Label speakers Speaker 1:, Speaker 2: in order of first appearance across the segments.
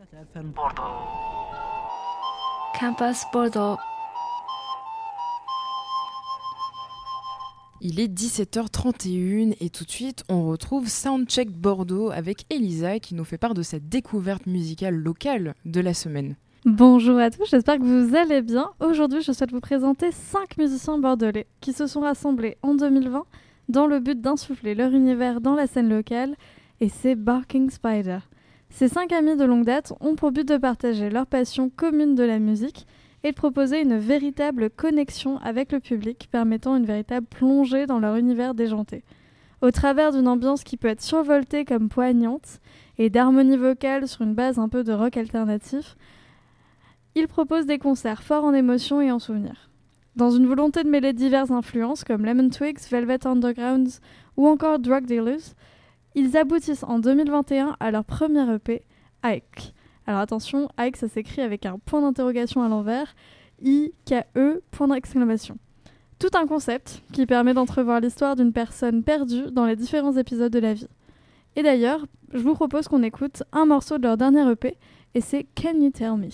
Speaker 1: Campus Bordeaux.
Speaker 2: Il est 17h31 et tout de suite on retrouve Soundcheck Bordeaux avec Elisa qui nous fait part de sa découverte musicale locale de la semaine.
Speaker 3: Bonjour à tous, j'espère que vous allez bien. Aujourd'hui je souhaite vous présenter 5 musiciens bordelais qui se sont rassemblés en 2020 dans le but d'insuffler leur univers dans la scène locale, et c'est Barking Spider. Ces 5 amis de longue date ont pour but de partager leur passion commune de la musique et de proposer une véritable connexion avec le public, permettant une véritable plongée dans leur univers déjanté. Au travers d'une ambiance qui peut être survoltée comme poignante et d'harmonie vocale sur une base un peu de rock alternatif, ils proposent des concerts forts en émotions et en souvenirs. Dans une volonté de mêler diverses influences comme Lemon Twigs, Velvet Underground ou encore Drug Dealers, ils aboutissent en 2021 à leur premier EP, Ike. Alors attention, Ike ça s'écrit avec un point d'interrogation à l'envers, I-K-E, point d'exclamation. Tout un concept qui permet d'entrevoir l'histoire d'une personne perdue dans les différents épisodes de la vie. Et d'ailleurs, je vous propose qu'on écoute un morceau de leur dernier EP, et c'est Can You Tell Me?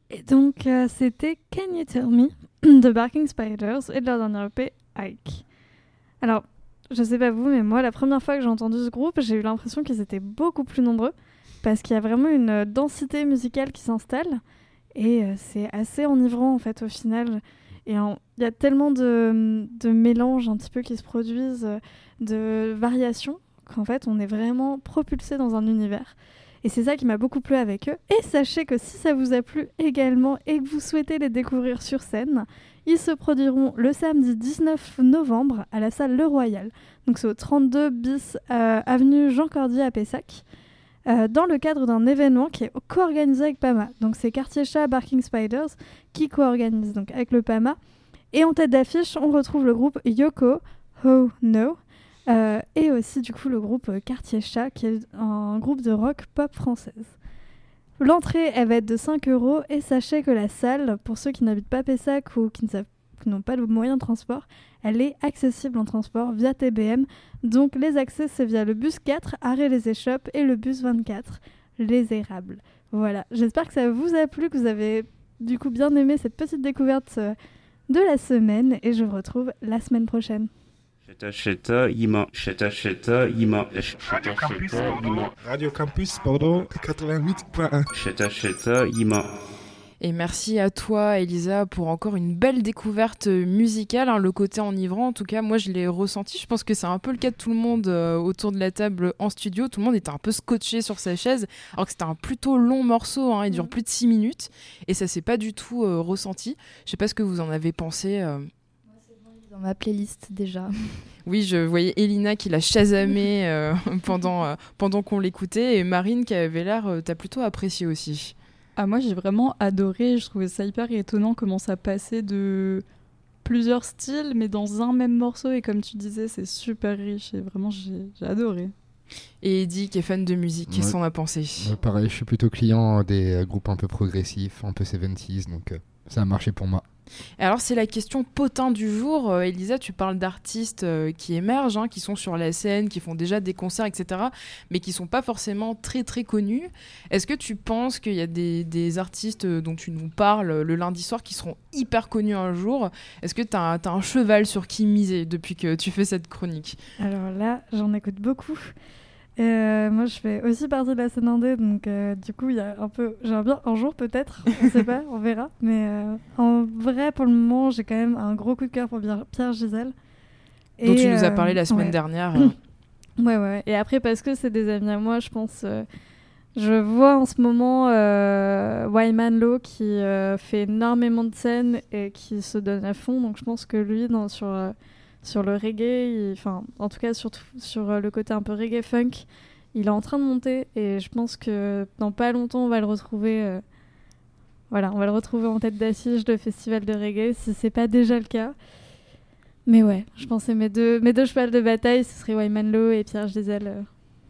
Speaker 3: Et donc, c'était Can You Tell Me de Barking Spiders et de leur dernier EP, Ike. Alors, je sais pas vous, mais moi, la première fois que j'ai entendu ce groupe, j'ai eu l'impression qu'ils étaient beaucoup plus nombreux parce qu'il y a vraiment une densité musicale qui s'installe et c'est assez enivrant en fait au final. Et il y a tellement de mélanges un petit peu qui se produisent, de variations, qu'en fait, on est vraiment propulsé dans un univers. Et c'est ça qui m'a beaucoup plu avec eux. Et sachez que si ça vous a plu également et que vous souhaitez les découvrir sur scène, ils se produiront le samedi 19 novembre à la salle Le Royal. Donc c'est au 32 bis avenue Jean Cordier à Pessac, dans le cadre d'un événement qui est co-organisé avec PAMA. Donc c'est Quartier Chat Barking Spiders qui co-organise donc avec le PAMA. Et en tête d'affiche, on retrouve le groupe Yoko Ho No. Et aussi du coup le groupe Quartier Chat qui est un groupe de rock pop française. L'entrée elle va être de 5 € et sachez que la salle, pour ceux qui n'habitent pas Pessac ou qui n'ont pas de moyen de transport, elle est accessible en transport via TBM. Donc les accès c'est via le bus 4 Arrêt les Échoppes et le bus 24 Les Érables. Voilà, j'espère que ça vous a plu, que vous avez du coup bien aimé cette petite découverte de la semaine et je vous retrouve la semaine prochaine.
Speaker 1: Radio Campus Bordeaux 88.1.
Speaker 2: Et merci à toi, Elisa, pour encore une belle découverte musicale. Le côté enivrant, en tout cas, moi, je l'ai ressenti. Je pense que c'est un peu le cas de tout le monde autour de la table en studio. Tout le monde était un peu scotché sur sa chaise, alors que c'était un plutôt long morceau. Il dure plus de 6 minutes. Et ça s'est pas du tout ressenti. Je sais pas ce que vous en avez pensé.
Speaker 4: Moi, c'est bon, il est dans ma playlist déjà.
Speaker 2: Oui, je voyais Elina qui l'a chasamé pendant qu'on l'écoutait. Et Marine qui avait l'air, t'as plutôt apprécié aussi.
Speaker 5: Ah, moi j'ai vraiment adoré, je trouvais ça hyper étonnant comment ça passait de plusieurs styles mais dans un même morceau et comme tu disais c'est super riche et vraiment j'ai adoré.
Speaker 2: Et Eddie qui est fan de musique, qu'est-ce qu'on a pensé?
Speaker 6: Pareil, je suis plutôt client des groupes un peu progressifs, un peu 70s, donc ça a marché pour moi.
Speaker 2: Et alors c'est la question potin du jour. Elisa, tu parles d'artistes qui émergent, qui sont sur la scène, qui font déjà des concerts, etc., mais qui sont pas forcément très très connus. Est-ce que tu penses qu'il y a des artistes dont tu nous parles le lundi soir qui seront hyper connus un jour? Est-ce que t'as un cheval sur qui miser depuis que tu fais cette chronique?
Speaker 3: Alors là, j'en écoute beaucoup. Moi, je fais aussi partie de la scène indé, donc du coup, il y a un peu... J'aimerais bien un jour, peut-être, on sait pas, on verra. Mais en vrai, pour le moment, j'ai quand même un gros coup de cœur pour Pierre Gisèle.
Speaker 2: Dont tu nous as parlé la semaine dernière.
Speaker 3: Ouais. Et après, parce que c'est des amis à moi, je pense... je vois en ce moment Wyman Lowe qui fait énormément de scènes et qui se donne à fond. Donc je pense que lui, sur le reggae, en tout cas surtout sur le côté un peu reggae funk, il est en train de monter et je pense que dans pas longtemps on va le retrouver on va le retrouver en tête d'affiche de festival de reggae si c'est pas déjà le cas. Mais ouais, je pense que mes deux chevals de bataille ce serait Wyman Lowe et Pierre Gisèle